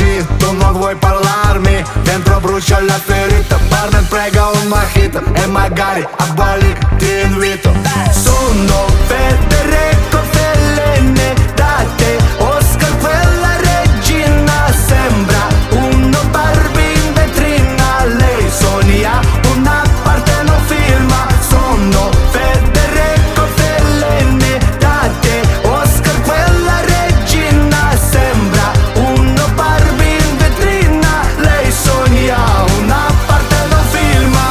lì, tu non vuoi parlarmi, dentro brucia la ferita. Partner prega un mojito e magari a Bali ti invito. Sono Federico Fellini, da te Oscar quella regina. Sembra uno Barbie in vetrina, lei sogna una parte non filma. Sono Federico Fellini, da te Oscar quella regina. Sembra uno Barbie in vetrina, lei sogna una parte non filma.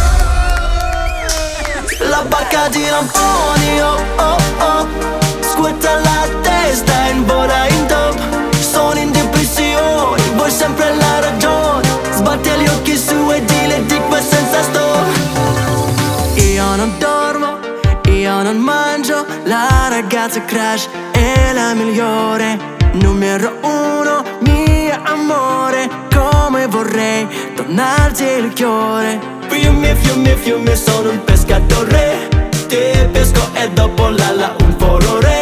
La barca di lamponi, oh oh oh, scuotta la testa in vola in top. Sono in depressione, vuoi sempre la ragione. Sbatti gli occhi su e dile di qua senza stop. Io non dormo, io non mangio, la ragazza crash è la migliore. Numero uno, mio amore, come vorrei donarti il cuore. Fiume, fiume, fiume, sono un pescatore. Ti pesco e dopo un furore.